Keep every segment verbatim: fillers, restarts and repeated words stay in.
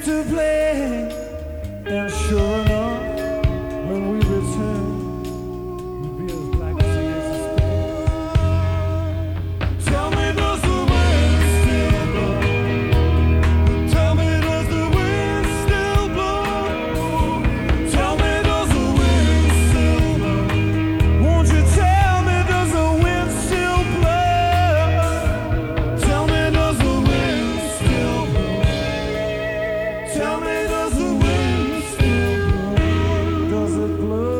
to play. And sure enough, when we return, we'll be as black as the ace of spades. Tell me, does the wind still blow? Tell me, does the wind still blow? Tell me, does the wind still blow? Won't you tell me, does the wind still blow? Tell me, does the wind still blow? Tell me, does the wind still blow? Does it blow?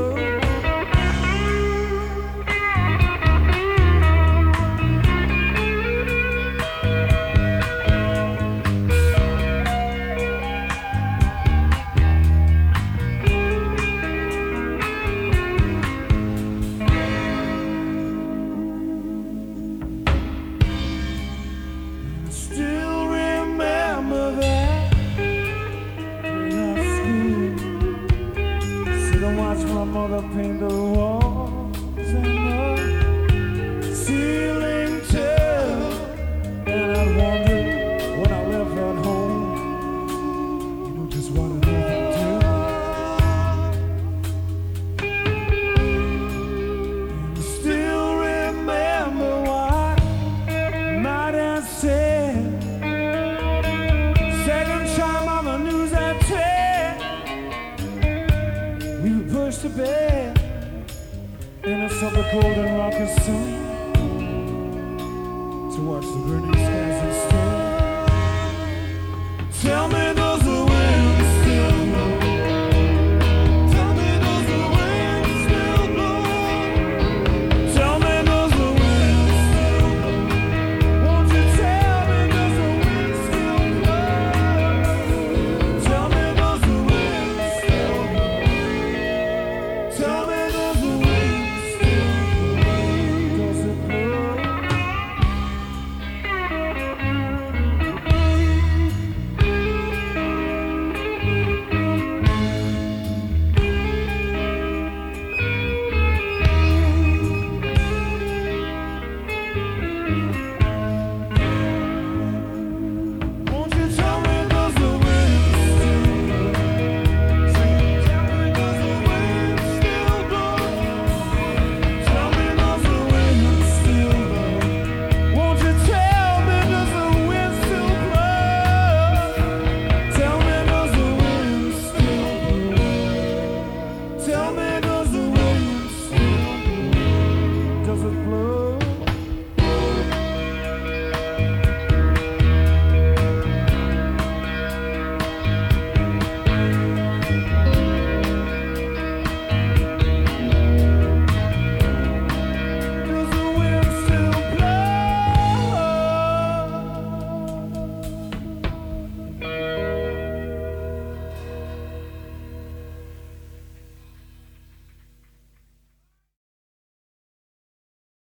Still remember that day at school. Sit and watch my mother paint the walls and the ceiling too. And I'd wonder when I left at home, you know just what I'd ever do. And still remember what my dad said. Second time on the news at ten, we were pushed to bed in a supper cold and raucous sun to watch the burning skies instead. Tell me,